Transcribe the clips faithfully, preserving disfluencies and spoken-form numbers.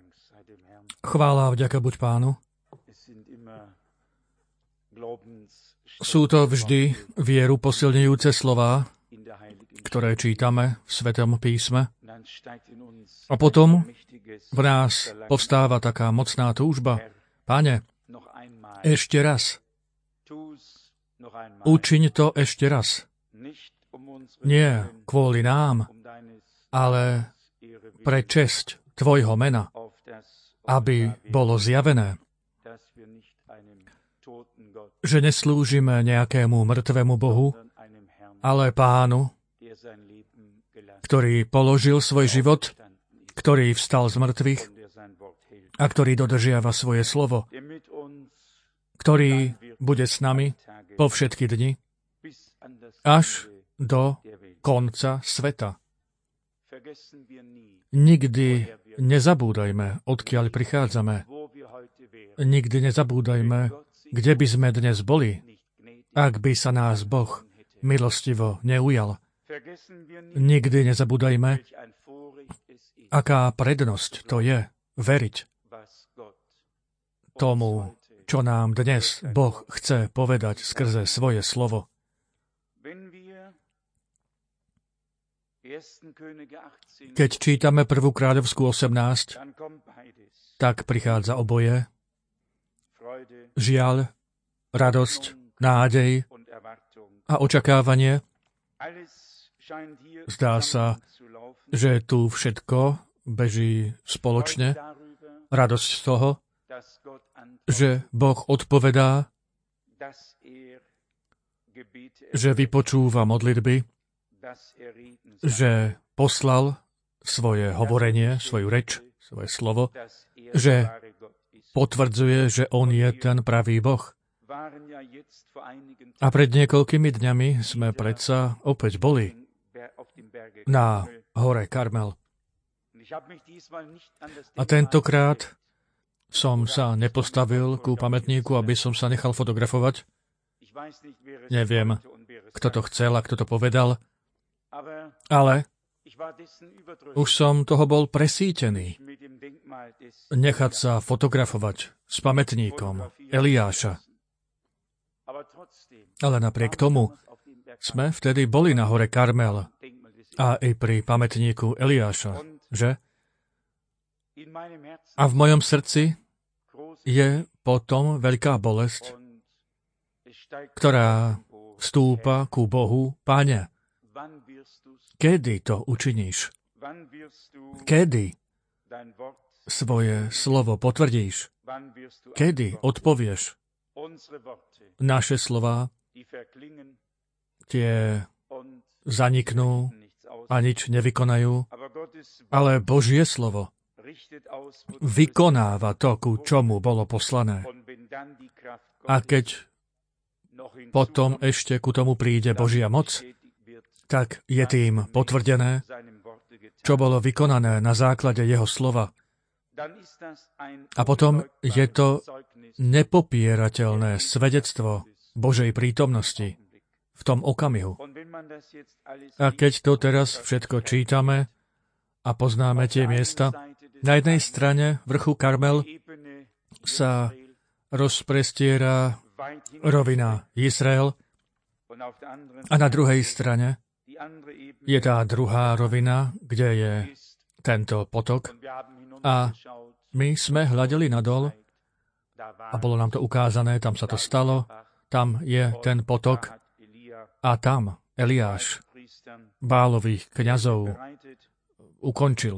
Chvála a vďaka buď Pánu. Sú to vždy vieru posilňujúce slová, ktoré čítame v Svetom písme. A potom v nás povstáva taká mocná túžba. Pane, ešte raz. Učiň to ešte raz. Nie kvôli nám, ale pre česť Tvojho mena, aby bolo zjavené, že neslúžime nejakému mŕtvemu Bohu, ale Pánu, ktorý položil svoj život, ktorý vstal z mŕtvych a ktorý dodržiava svoje slovo, ktorý bude s nami po všetky dni až do konca sveta. Nikdy nezabúdajme, odkiaľ prichádzame. Nikdy nezabúdajme, kde by sme dnes boli, ak by sa nás Boh milostivo neujal. Nikdy nezabúdajme, aká prednosť to je veriť tomu, čo nám dnes Boh chce povedať skrze svoje slovo. Keď čítame prvú kráľovskú osemnásť, tak prichádza oboje. Žiaľ, radosť, nádej a očakávanie. Zdá sa, že tu všetko beží spoločne. Radosť z toho, že Boh odpovedá, že vypočúva modlitby, že poslal svoje hovorenie, svoju reč, svoje slovo, že potvrdzuje, že on je ten pravý Boh. A pred niekoľkými dňami sme predsa opäť boli na hore Karmel. A tentokrát som sa nepostavil ku pamätníku, aby som sa nechal fotografovať. Neviem, kto to chcel a kto to povedal, ale už som toho bol presítený. Nechať sa fotografovať s pamätníkom Eliáša. Ale napriek tomu sme vtedy boli na hore Karmel a i pri pamätníku Eliáša, že? A v mojom srdci je potom veľká bolesť, ktorá vstúpa ku Bohu. Páne, kedy to učiníš? Kedy svoje slovo potvrdíš? Kedy odpovieš? Naše slová, tie zaniknú a nič nevykonajú, ale Božie slovo vykonáva to, ku čomu bolo poslané. A keď potom ešte ku tomu príde Božia moc, tak je tým potvrdené, čo bolo vykonané na základe jeho slova. A potom je to nepopierateľné svedectvo Božej prítomnosti v tom okamihu. A keď to teraz všetko čítame a poznáme tie miesta, na jednej strane vrchu Karmel sa rozprestiera rovina Izrael a na druhej strane je tá druhá rovina, kde je tento potok. A my sme hľadeli nadol a bolo nám to ukázané, tam sa to stalo, tam je ten potok a tam Eliáš Bálových kňazov ukončil.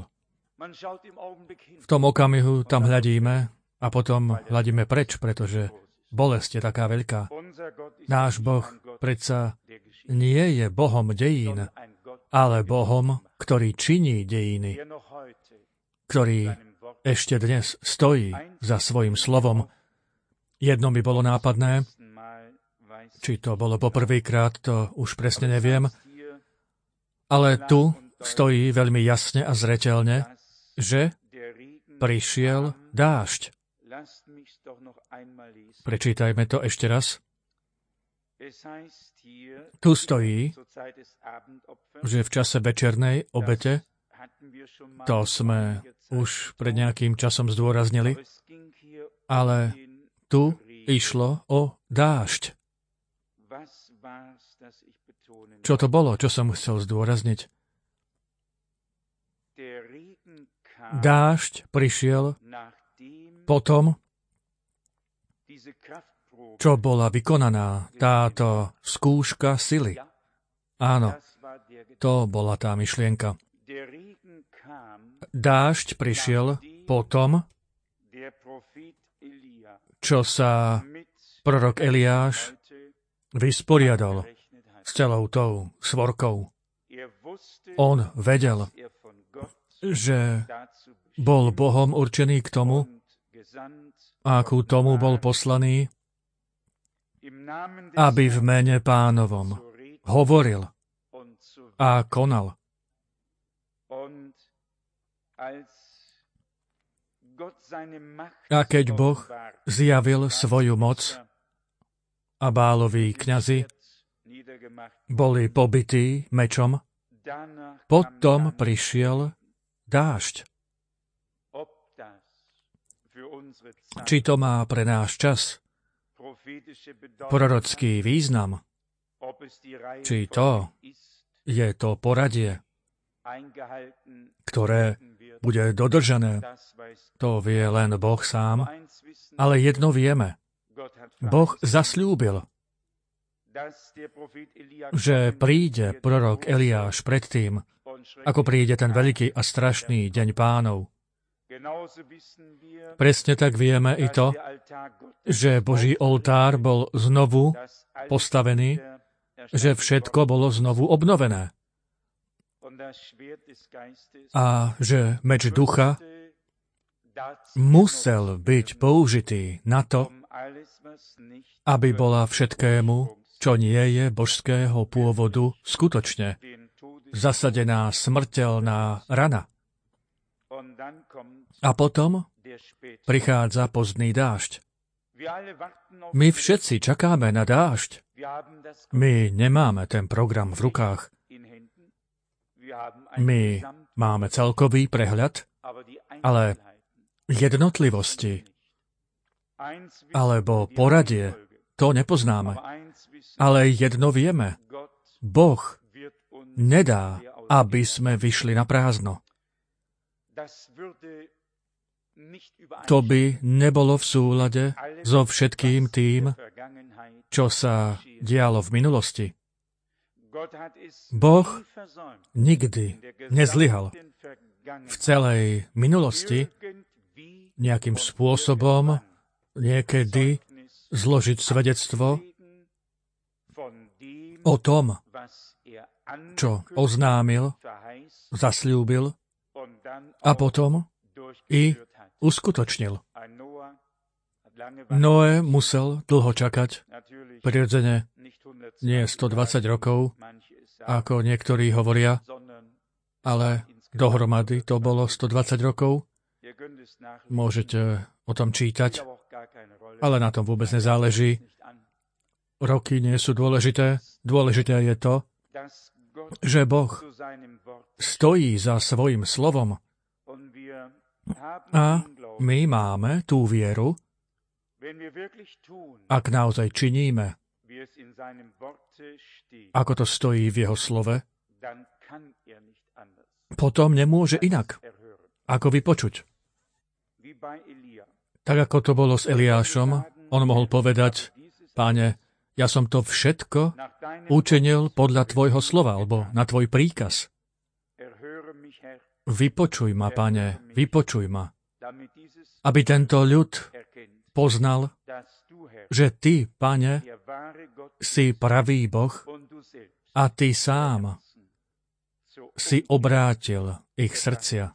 V tom okamihu tam hľadíme a potom hľadíme preč, pretože bolesť je taká veľká. Náš Boh predsa nie je Bohom dejín, ale Bohom, ktorý činí dejiny, ktorý ešte dnes stojí za svojim slovom. Jedno by bolo nápadné, či to bolo poprvýkrát, to už presne neviem, ale tu stojí veľmi jasne a zreteľne, že prišiel dážď. Prečítajme to ešte raz. Tu stojí, že v čase večernej obete, to sme už pred nejakým časom zdôraznili, ale tu išlo o dážď. Čo to bolo, čo som chcel zdôrazniť? Dážď prišiel potom, čo bola vykonaná táto skúška sily. Áno, to bola tá myšlienka. Dážď prišiel potom, čo sa prorok Eliáš vysporiadal s celou tou svorkou. On vedel, že bol Bohom určený k tomu, a ku tomu bol poslaný, aby v mene Pánovom hovoril a konal. A keď Boh zjavil svoju moc a Báloví kňazi boli pobití mečom, potom prišiel dážď. Či to má pre náš čas prorocký význam, či to je to poradie, ktoré bude dodržané, to vie len Boh sám, ale jedno vieme. Boh zasľúbil, že príde prorok Eliáš predtým, ako príde ten veľký a strašný deň Pánov. Presne tak vieme i to, že Boží oltár bol znovu postavený, že všetko bolo znovu obnovené. A že meč ducha musel byť použitý na to, aby bola všetkému, čo nie je božského pôvodu, skutočne zasadená smrteľná rana. A potom prichádza pozdný dážď. My všetci čakáme na dážď. My nemáme ten program v rukách. My máme celkový prehľad, ale jednotlivosti alebo poradie, to nepoznáme. Ale jedno vieme. Boh nedá, aby sme vyšli na prázdno. To by nebolo v súlade so všetkým tým, čo sa dialo v minulosti. Boh nikdy nezlyhal v celej minulosti nejakým spôsobom niekedy zložiť svedectvo o tom, čo oznámil, zasľúbil a potom i uskutočnil. Noé musel dlho čakať, prirodzene nie stodvadsať rokov, ako niektorí hovoria, ale dohromady to bolo stodvadsať rokov. Môžete o tom čítať, ale na tom vôbec nezáleží. Roky nie sú dôležité. Dôležité je to, že Boh stojí za svojim slovom. A my máme tú vieru, ak naozaj činíme, ako to stojí v jeho slove, potom nemôže inak, ako vypočuť. Tak ako to bolo s Eliášom, on mohol povedať, Páne, ja som to všetko učinil podľa tvojho slova, alebo na tvoj príkaz. Vypočuj ma, Pane, vypočuj ma, aby tento ľud poznal, že ty, Pane, si pravý Boh a ty sám si obrátil ich srdcia.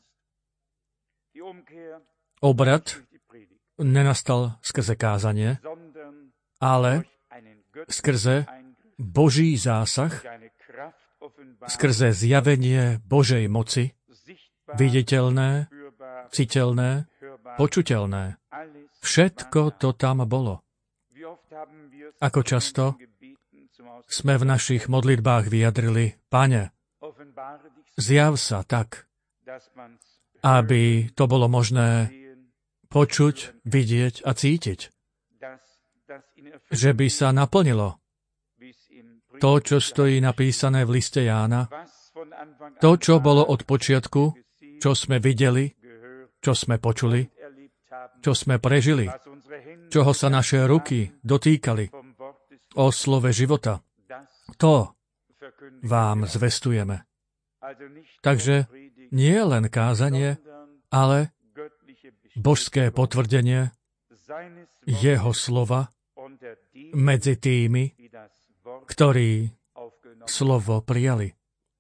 Obrat nenastal skrze kázanie, ale skrze Boží zásah, skrze zjavenie Božej moci, viditeľné, citeľné, počuteľné. Všetko to tam bolo. Ako často sme v našich modlitbách vyjadrili, Pane, zjav sa tak, aby to bolo možné počuť, vidieť a cítiť. Že by sa naplnilo to, čo stojí napísané v liste Jána, to, čo bolo od počiatku, čo sme videli, čo sme počuli, čo sme prežili, čoho sa naše ruky dotýkali o slove života. To vám zvestujeme. Takže nie len kázanie, ale božské potvrdenie jeho slova medzi tými, ktorí slovo prijali.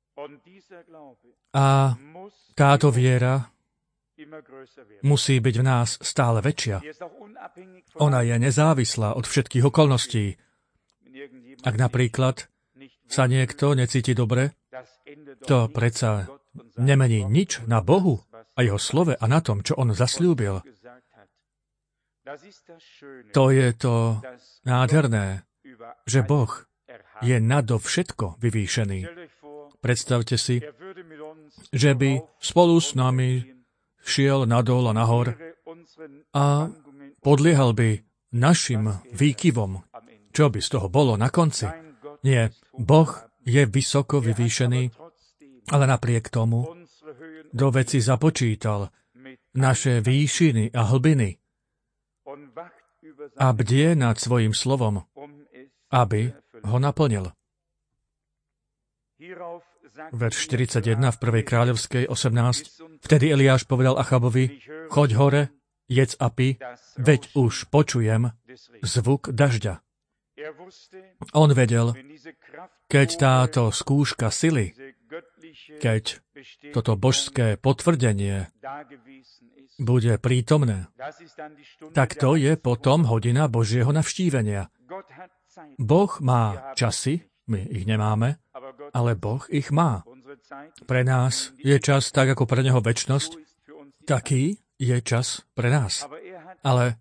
A táto viera musí byť v nás stále väčšia. Ona je nezávislá od všetkých okolností. Ak napríklad sa niekto necíti dobre, to predsa nemení nič na Bohu a jeho slove a na tom, čo on zasľúbil. To je to nádherné, že Boh je nado všetko vyvýšený. Predstavte si, že by spolu s nami šiel nadol a nahor a podliehal by našim výkyvom. Čo by z toho bolo na konci? Nie, Boh je vysoko vyvýšený, ale napriek tomu do veci započítal naše výšiny a hlbiny a bdie nad svojím slovom, aby ho naplnil. Verš štyridsaťjeden v prvej kráľovskej osemnásť. Vtedy Eliáš povedal Achabovi, choď hore, jedz a pi, veď už počujem zvuk dažďa. On vedel, keď táto skúška sily, keď toto božské potvrdenie bude prítomné, tak to je potom hodina Božieho navštívenia. Boh má časy, my ich nemáme, ale Boh ich má. Pre nás je čas tak, ako pre Neho večnosť, taký je čas pre nás. Ale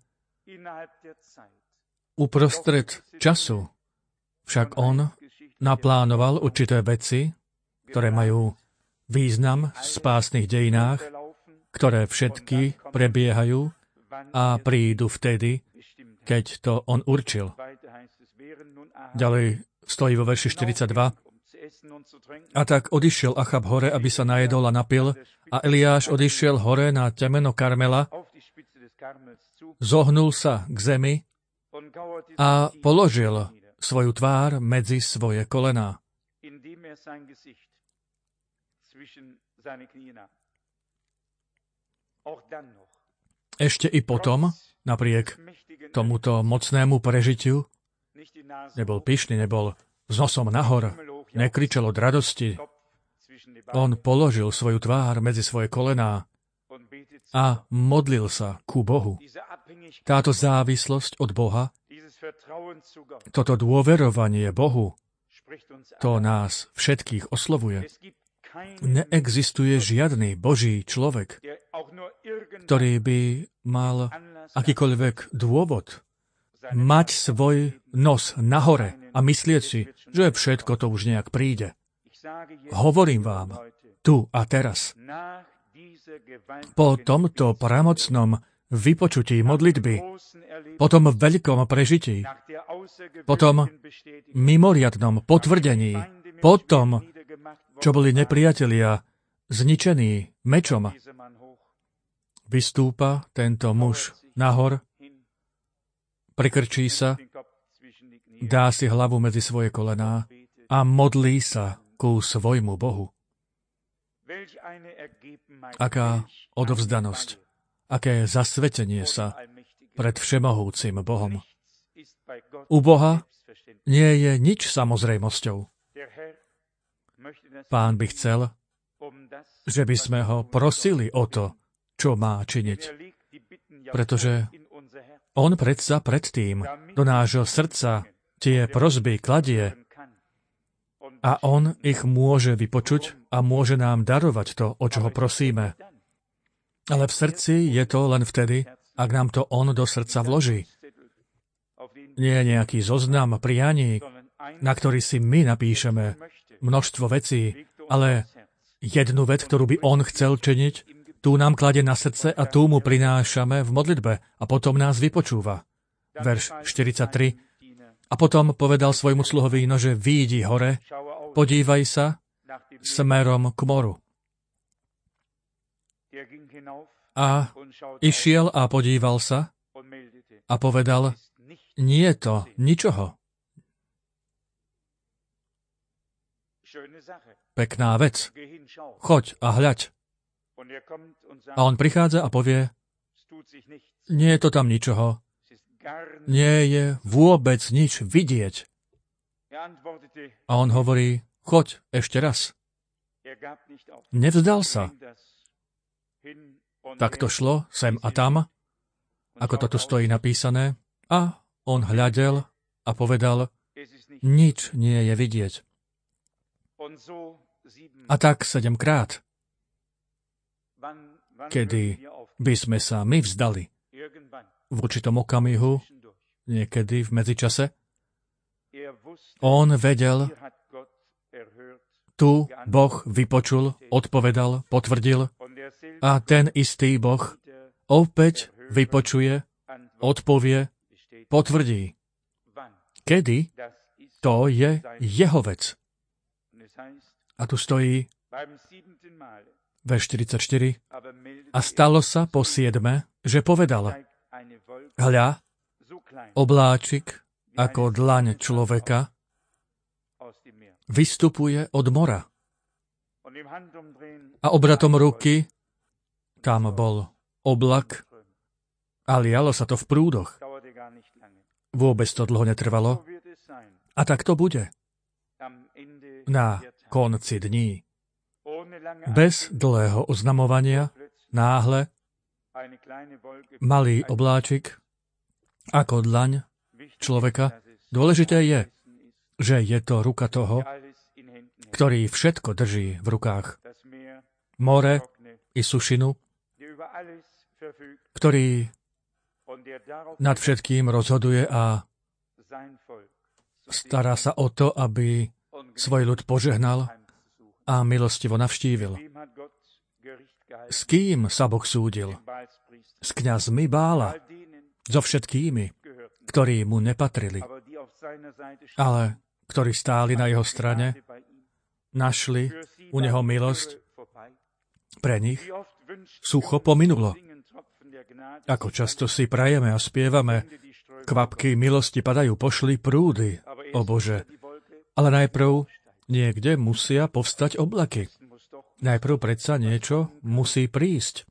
uprostred času však On naplánoval určité veci, ktoré majú význam v spásnych dejinách, ktoré všetky prebiehajú a prídu vtedy, keď to On určil. Ďalej stojí vo verši štyridsaťdva. A tak odišiel Achab hore, aby sa najedol a napil, a Eliáš odišiel hore na temeno Karmela, zohnul sa k zemi a položil svoju tvár medzi svoje kolená. Ešte i potom, napriek tomuto mocnému prežitiu, nebol pyšný, nebol s nosom nahor, nekričal od radosti. On položil svoju tvár medzi svoje kolená a modlil sa ku Bohu. Táto závislosť od Boha, toto dôverovanie Bohu, to nás všetkých oslovuje. Neexistuje žiadny Boží človek, ktorý by mal akýkoľvek dôvod mať svoj nos nahore a myslieť si, že všetko to už nejak príde. Hovorím vám, tu a teraz, po tomto pramocnom vypočutí modlitby, po tom veľkom prežití, po tom mimoriadnom potvrdení, po tom, čo boli nepriatelia zničení mečom, vystúpa tento muž nahor, prikrčí sa, dá si hlavu medzi svoje kolená a modlí sa ku svojmu Bohu. Aká odovzdanosť, aké zasvetenie sa pred všemohúcim Bohom. U Boha nie je nič samozrejmosťou. Pán by chcel, že by sme ho prosili o to, čo má činiť. Pretože on predsa predtým do nášho srdca tie prosby kladie a on ich môže vypočuť a môže nám darovať to, o čo ho prosíme. Ale v srdci je to len vtedy, ak nám to on do srdca vloží. Nie je nejaký zoznam prianí, na ktorý si my napíšeme množstvo vecí, ale jednu vec, ktorú by on chcel činiť, tú nám klade na srdce a tú mu prinášame v modlitbe a potom nás vypočúva. Verš štyridsaťtri. A potom povedal svojmu sluhovi, nože výjdi hore, podívaj sa smerom k moru. A išiel a podíval sa a povedal, nie je to ničoho. Pekná vec. Choď a hľaď. A on prichádza a povie, nie je to tam ničoho. Nie je vôbec nič vidieť. A on hovorí, choď ešte raz. Nevzdal sa. Tak to šlo sem a tam, ako to tu stojí napísané, a on hľadel a povedal, nič nie je vidieť. A tak sedemkrát. Kedy by sme sa my vzdali v určitom okamihu, niekedy v medzičase, on vedel, tu Boh vypočul, odpovedal, potvrdil a ten istý Boh opäť vypočuje, odpovie, potvrdí. Kedy? To je jeho vec. A tu stojí verš štyridsaťštyri. A stalo sa po siedme, že povedal, hľa, obláčik ako dlaň človeka vystupuje od mora. A obratom ruky tam bol oblak a lialo sa to v prúdoch. Vôbec to dlho netrvalo. A tak to bude. Na konci dní. Bez dlhého oznamovania, náhle, malý obláčik, ako dlaň človeka. Dôležité je, že je to ruka toho, ktorý všetko drží v rukách. More i sušinu, ktorý nad všetkým rozhoduje a stará sa o to, aby svoj ľud požehnal a milostivo navštívil. S kým sa Boh súdil? S kňazmi Bála, so všetkými, ktorí mu nepatrili, ale ktorí stáli na jeho strane, našli u neho milosť, pre nich sucho pominulo. Ako často si prajeme a spievame, kvapky milosti padajú, pošli prúdy, o Bože. Ale najprv niekde musia povstať oblaky. Najprv predsa niečo musí prísť.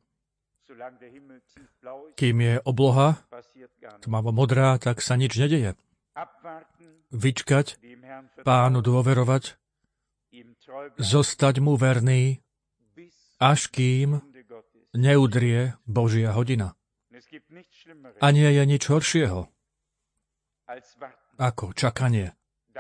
Kým je obloha tmavo modrá, tak sa nič nedeje. Vyčkať, Pánu dôverovať, zostať mu verný, až kým neudrie Božia hodina. A nie je nič horšieho ako čakanie.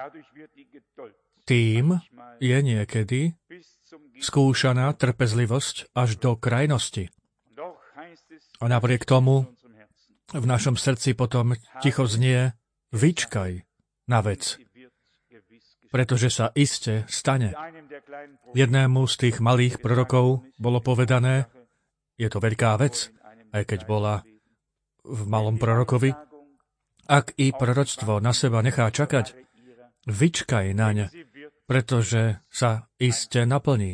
Tým je niekedy skúšaná trpezlivosť až do krajnosti. A napriek tomu v našom srdci potom ticho znie, vyčkaj na vec, pretože sa iste stane. Jednému z tých malých prorokov bolo povedané, je to veľká vec, aj keď bola v malom prorokovi, ak i proroctvo na seba nechá čakať, vyčkaj naň, pretože sa iste naplní.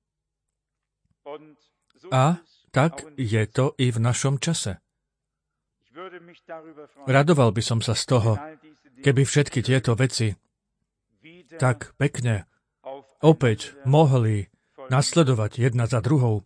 A tak je to i v našom čase. Radoval by som sa z toho, keby všetky tieto veci tak pekne opäť mohli nasledovať jedna za druhou.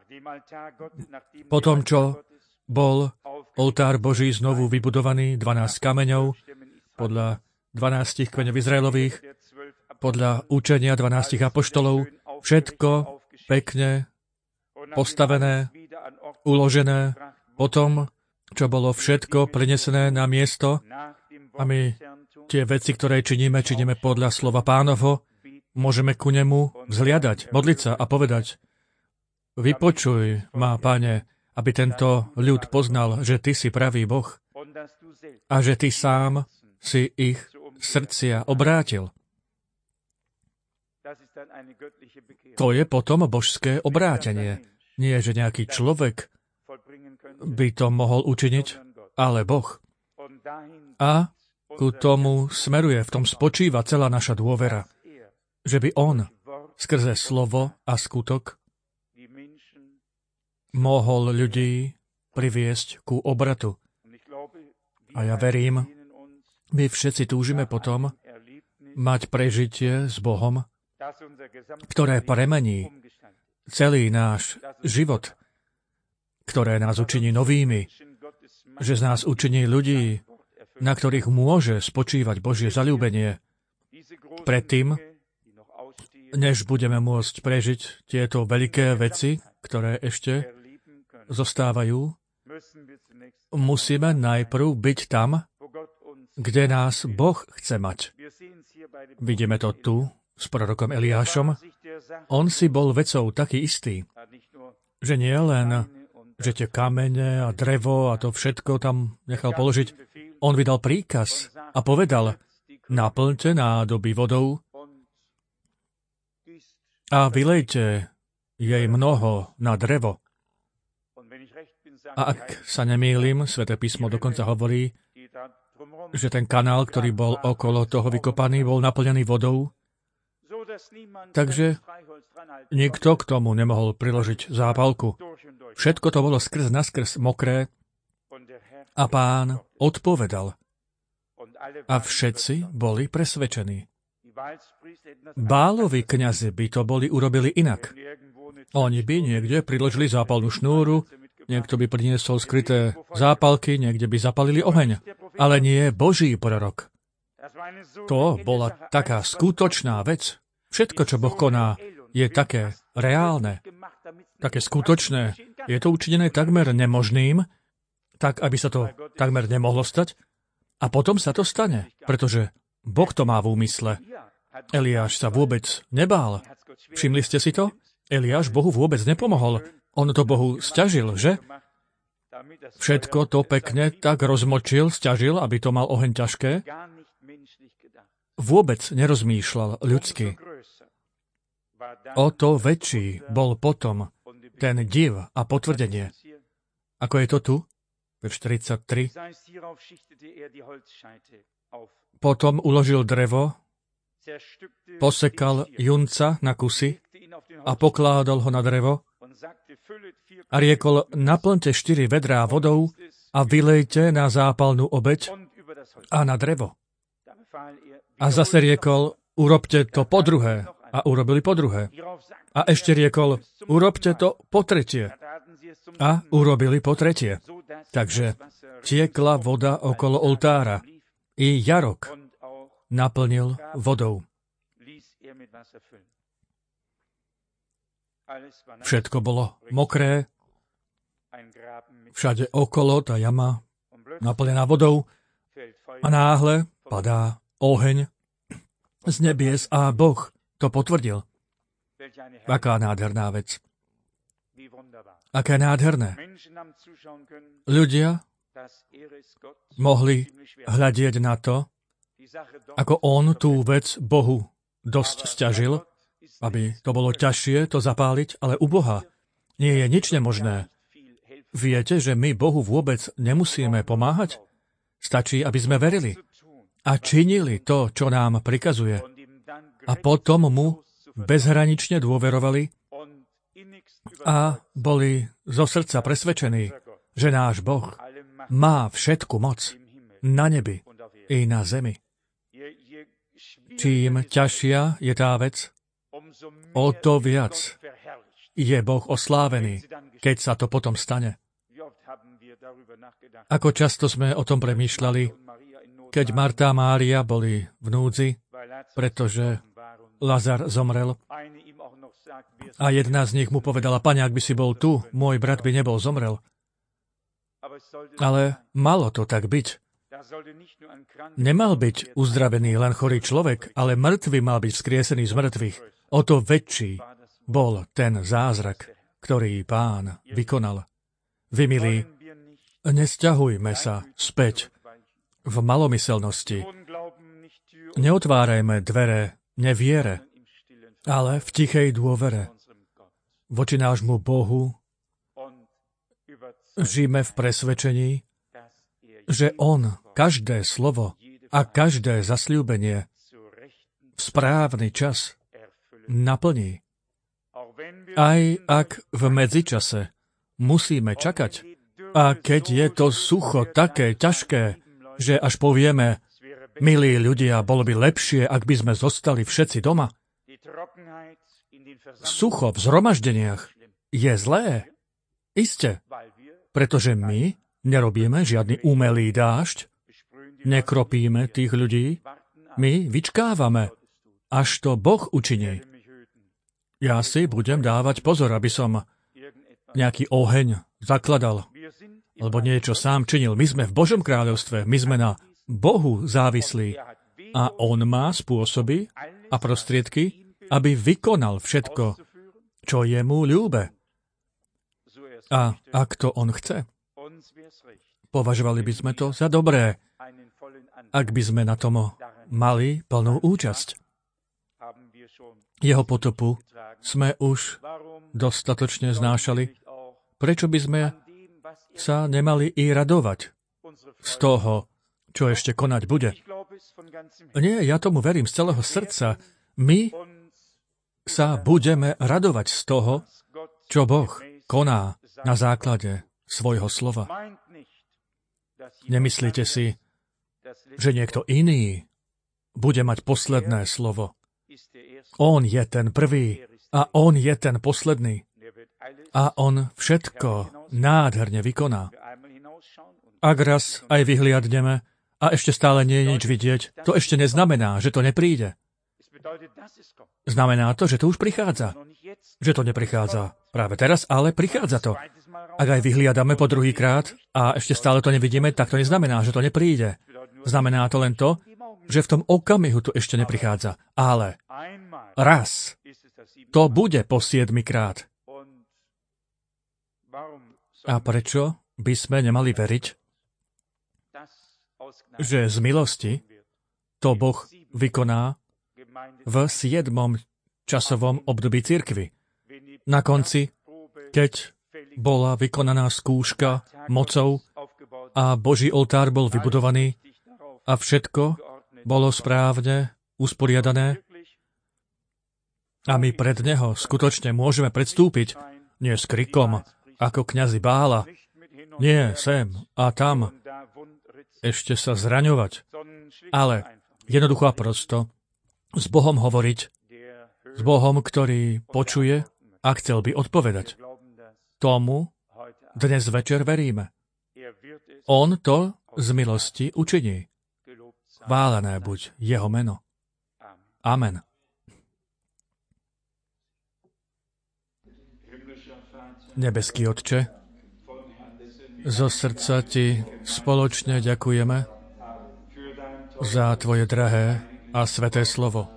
Po tom, čo bol oltár Boží znovu vybudovaný, dvanásť kameňov, podľa dvanástich kmeňov Izraelových, podľa učenia dvanástich apoštolov, všetko pekne postavené, uložené, potom, čo bolo všetko prinesené na miesto, a my tie veci, ktoré činíme, činíme podľa slova Pánovho, môžeme ku nemu vzhliadať, modliť sa a povedať, vypočuj ma, Pane, aby tento ľud poznal, že Ty si pravý Boh a že Ty sám si ich srdcia obrátil. To je potom božské obrátenie. Nie, že nejaký človek by to mohol učiniť, ale Boh. A ku tomu smeruje, v tom spočíva celá naša dôvera, že by on skrze slovo a skutok mohol ľudí priviesť ku obratu. A ja verím, my všetci túžime potom mať prežitie s Bohom, ktoré premení celý náš život, ktoré nás učiní novými, že z nás učiní ľudí, na ktorých môže spočívať Božie zaľúbenie. Predtým, než budeme môcť prežiť tieto veľké veci, ktoré ešte zostávajú, musíme najprv byť tam, kde nás Boh chce mať. Vidíme to tu s prorokom Eliášom. On si bol vecou taký istý, že nie len, že tie kamene a drevo a to všetko tam nechal položiť. On vydal príkaz a povedal, naplňte nádoby vodou a vylejte jej mnoho na drevo. A ak sa nemýlim, Sväté písmo dokonca hovorí, že ten kanál, ktorý bol okolo toho vykopaný, bol naplnený vodou, takže nikto k tomu nemohol priložiť zápalku. Všetko to bolo skrz naskrz mokré a Pán odpovedal. A všetci boli presvedčení. Bálovi kňazi by to boli urobili inak. Oni by niekde priložili zápalnú šnúru, niekto by priniesol skryté zápalky, niekde by zapalili oheň. Ale nie Boží prorok. To bola taká skutočná vec. Všetko, čo Boh koná, je také reálne, také skutočné. Je to učinené takmer nemožným, tak, aby sa to takmer nemohlo stať. A potom sa to stane, pretože Boh to má v úmysle. Eliáš sa vôbec nebál. Všimli ste si to? Eliáš Bohu vôbec nepomohol. On to Bohu sťažil, že? Všetko to pekne tak rozmočil, sťažil, aby to mal oheň ťažké. Vôbec nerozmýšľal ľudsky. O to väčší bol potom ten div a potvrdenie. Ako je to tu? Verš tridsaťtri. Potom uložil drevo, posekal junca na kusy a pokládal ho na drevo a riekol, naplňte štyri vedrá vodou a vylejte na zápalnú obeť a na drevo. A zase riekol, urobte to po druhé. A urobili po druhé. A ešte riekol, urobte to po tretie. A urobili po tretie. Takže tiekla voda okolo oltára. I jarok naplnil vodou. Všetko bolo mokré, všade okolo tá jama naplnená vodou a náhle padá oheň z nebies a Boh to potvrdil. Aká nádherná vec. Aké nádherné. Ľudia mohli hľadieť na to, ako on tú vec Bohu dosť sťažil, aby to bolo ťažšie to zapáliť, ale u Boha nie je nič nemožné. Viete, že my Bohu vôbec nemusíme pomáhať? Stačí, aby sme verili a činili to, čo nám prikazuje. A potom mu bezhranične dôverovali a boli zo srdca presvedčení, že náš Boh má všetku moc na nebi i na zemi. Čím ťažšia je tá vec, o to viac je Boh oslávený, keď sa to potom stane. Ako často sme o tom premýšľali, keď Marta a Mária boli v núdzi, pretože Lazar zomrel. A jedna z nich mu povedala, Pane, ak by si bol tu, môj brat by nebol zomrel. Ale malo to tak byť. Nemal byť uzdravený len chorý človek, ale mŕtvy mal byť vzkriesený z mŕtvych. O to väčší bol ten zázrak, ktorý Pán vykonal. Vy, milí, nesťahujme sa späť v malomyselnosti. Neotvárajme dvere neviere, ale v tichej dôvere voči nášmu Bohu žijeme v presvedčení, že on každé slovo a každé zasľúbenie v správny čas naplní. Aj ak v medzičase musíme čakať, a keď je to sucho také ťažké, že až povieme, milí ľudia, bolo by lepšie, ak by sme zostali všetci doma. Sucho v zhromaždeniach je zlé. Iste, pretože my nerobíme žiadny umelý dážď, nekropíme tých ľudí, my vyčkávame, až to Boh učiní. Ja si budem dávať pozor, aby som nejaký oheň zakladal, alebo niečo sám činil. My sme v Božom kráľovstve, my sme na Bohu závislí a On má spôsoby a prostriedky, aby vykonal všetko, čo je mu ľúbe. A ak to On chce, považovali by sme to za dobré, ak by sme na tom mali plnú účasť. Jeho potopu sme už dostatočne znášali. Prečo by sme sa nemali i radovať z toho, čo ešte konať bude? Nie, ja tomu verím z celého srdca. My sa budeme radovať z toho, čo Boh koná na základe svojho slova. Nemyslíte si, že niekto iný bude mať posledné slovo. On je ten prvý a on je ten posledný. A on všetko nádherne vykoná. Ak raz aj vyhliadneme a ešte stále nie je nič vidieť, to ešte neznamená, že to nepríde. Znamená to, že to už prichádza. Že to neprichádza práve teraz, ale prichádza to. Ak aj vyhliadame po druhýkrát a ešte stále to nevidíme, tak to neznamená, že to nepríde. Znamená to len to, že v tom okamihu to ešte neprichádza. Ale raz to bude po siedmikrát. A prečo by sme nemali veriť, že z milosti to Boh vykoná v siedmom časovom období cirkvi? Na konci, keď bola vykonaná skúška mocou a Boží oltár bol vybudovaný a všetko bolo správne usporiadané a my pred Neho skutočne môžeme predstúpiť, nie s krikom, ako kňazi Bála, nie sem a tam, ešte sa zraňovať, ale jednoducho a prosto s Bohom hovoriť, s Bohom, ktorý počuje a chcel by odpovedať. Tomu dnes večer veríme. On to z milosti učiní. Chválené buď jeho meno. Amen. Nebeský Otče, zo srdca Ti spoločne ďakujeme za Tvoje drahé a sveté slovo.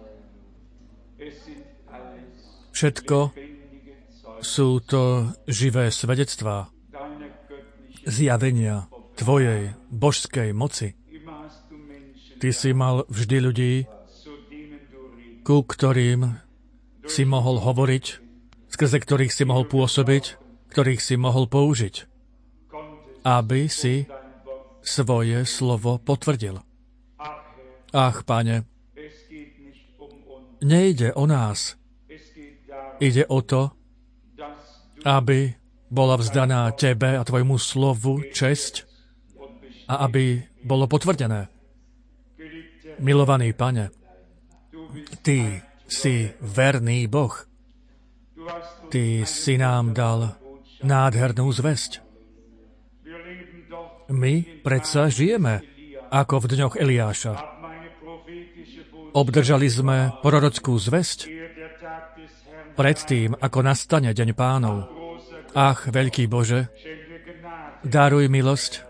Všetko sú to živé svedectvá, zjavenia Tvojej božskej moci. Ty si mal vždy ľudí, ku ktorým si mohol hovoriť, skrze ktorých si mohol pôsobiť, ktorých si mohol použiť, aby si svoje slovo potvrdil. Ach, Pane, nejde o nás. Ide o to, aby bola vzdaná Tebe a Tvojmu slovu česť a aby bolo potvrdené. Milovaný Pane, Ty si verný Boh. Ty si nám dal nádhernú zvesť. My predsa žijeme ako v dňoch Eliáša. Obdržali sme prorockú zvesť predtým, ako nastane deň Pánov. Ach, veľký Bože, daruj milosť,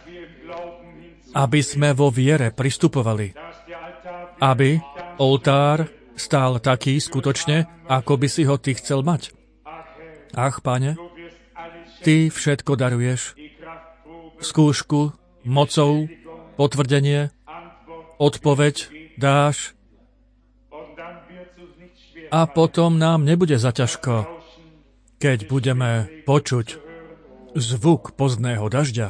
aby sme vo viere pristupovali, aby oltár stál taký skutočne, ako by si ho Ty chcel mať. Ach, Pane, Ty všetko daruješ. Skúšku, mocou, potvrdenie, odpoveď dáš a potom nám nebude zaťažko, keď budeme počuť, zvuk pozdného dažďa.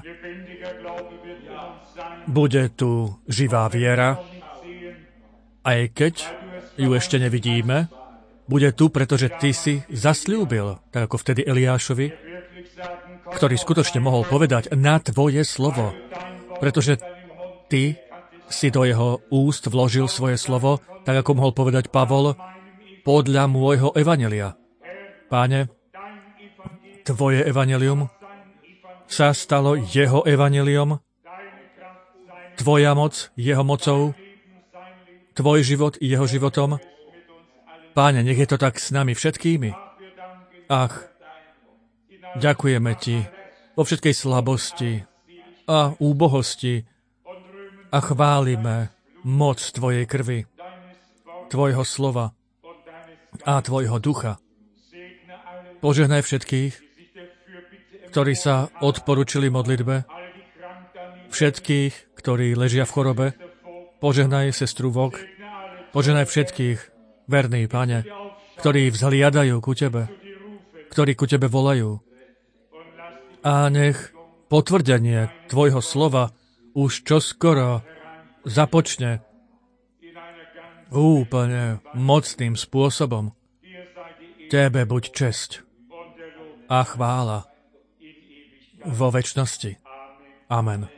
Bude tu živá viera, aj keď ju ešte nevidíme. Bude tu, pretože ty si zasľúbil, tak ako vtedy Eliášovi, ktorý skutočne mohol povedať na tvoje slovo, pretože ty si do jeho úst vložil svoje slovo, tak ako mohol povedať Pavol, podľa môjho evanjelia. Páne, tvoje evanjelium sa stalo jeho evanjeliom, tvoja moc jeho mocou, tvoj život jeho životom. Páne, nech je to tak s nami všetkými. Ach, ďakujeme ti vo všetkej slabosti a úbohosti a chválime moc tvojej krvi, tvojho slova a tvojho ducha. Požehnaj všetkých, ktorí sa odporučili modlitbe, všetkých, ktorí ležia v chorobe. Požehnaj sestru Vok, požehnaj všetkých, verný Pane, ktorí vzhliadajú ku tebe, ktorí ku tebe volajú. A nech potvrdenie tvojho slova už čoskoro započne úplne mocným spôsobom. Tebe buď česť a chvála vo večnosti. Amen.